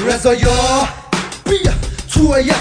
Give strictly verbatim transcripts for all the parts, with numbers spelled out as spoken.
رضایا بیا تو یف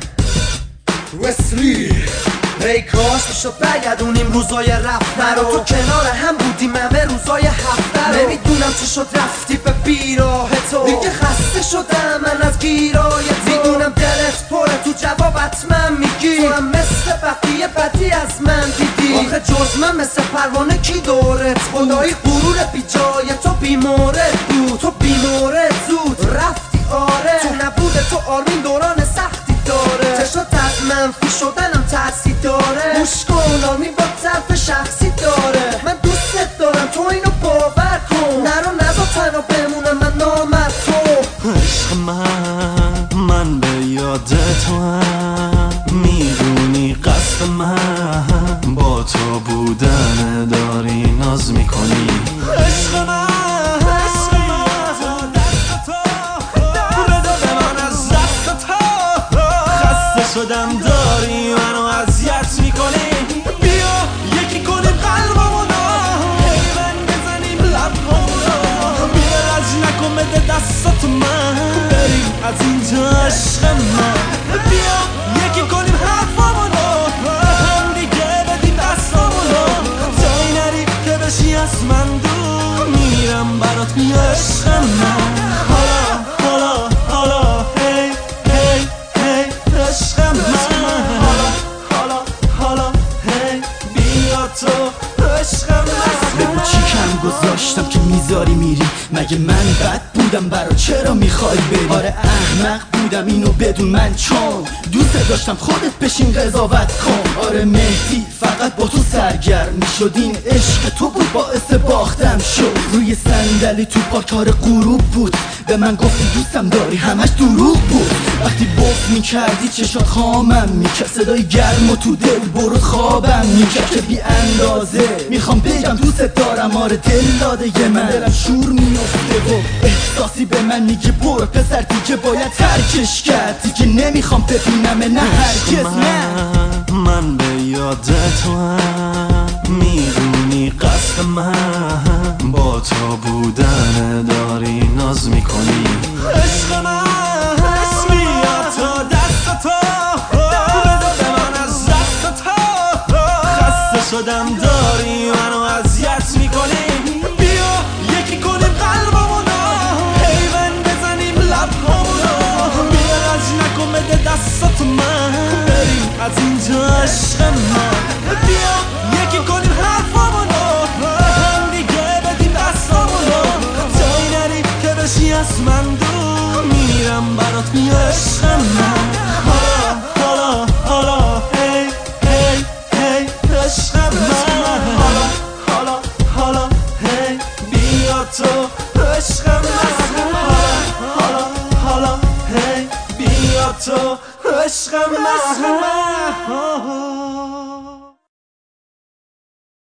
رسلی ای کاش میشد برگردونیم روزای رفتن رو تو کنار هم بودیم همه روزای هفته رو نمیدونم چی شد رفتی به بیراه تو دیگه خسته شدم من از گیرای تو میدونم دلت پره تو جوابت من میگی تو هم مثل بقیه بدی از من دیدی آخه جز من مثل پروانه کی دورت خدایی غرور بی جای تو بیمورد بود تو بیمورد زود رفتی آره تو نبود تو آرمین دوران سختی داره چشات از منفی شدنم تأثیر داره گوش کن آرمین با طرف شخصی داره من دوست دارم تو اینو باور کن نرو نزا تنها بمونم من نامرد تو عشق من من به یاد تو هم میدونی قصد من با تو بودن داری ناز میکنی عشق من شدم داری منو اذیت میکنی بیا یکی کنیم قلبمونو پیوند بزنیم لبهامونو بیا رج نکن بده دستاتو من بریم از اینجا عشق من بیا یکی کنیم حرفامونو هم دیگه بدیم دستامونو جایی نری که بشی از من دور میرم برات بیا عشق من حالا حالا حالا هی هی هی عشق بگو چی کم گذاشتم که میذاری میری مگه من بد بودم برا چرا میخوای بری آره احمق بودم اینو بدون من چون دوست داشتم خودت بشین قضاوت کن آره مهدی فقط با تو سرگرم میشد این عشق تو بود باعث باختم شد روی صندلی تو پاکار غروب بود به من گفتی دوستم داری همش دروغ بود وقتی بغض میکردی چشات خامم میکرد صدای گرم و تو دل برو خوابم میکرد که بی اندازه میخوام بگم دوست دارم آره دل داده من دلم شور میفته و احساسی به من میگه برو پسر دیگه باید ترکش کرد دیگه نمیخوام ببینم نه هرگز نه من به یاد تو هم میدونی قصد من با تو بودن داری ناز میکنی عشق من بیا تو دست تو بده به من از دست تو خسته شدم داری منو اذیت میکنی بیا یکی کنیم قلبمونو پیوند بزنیم لبهامونو بیا رج نکن بده دستاتو من بریم از اینجا عشق من بیا یکی کنیم حرفامونو هم دیگه بدیم دستامونو جایی نری که بشی از من دور میرم برات بیا عشق من حالا حالا حالا هی هی هی عشق من حالا حالا حالا هی بیا تو عشق من حالا حالا هی بیا تو عشق من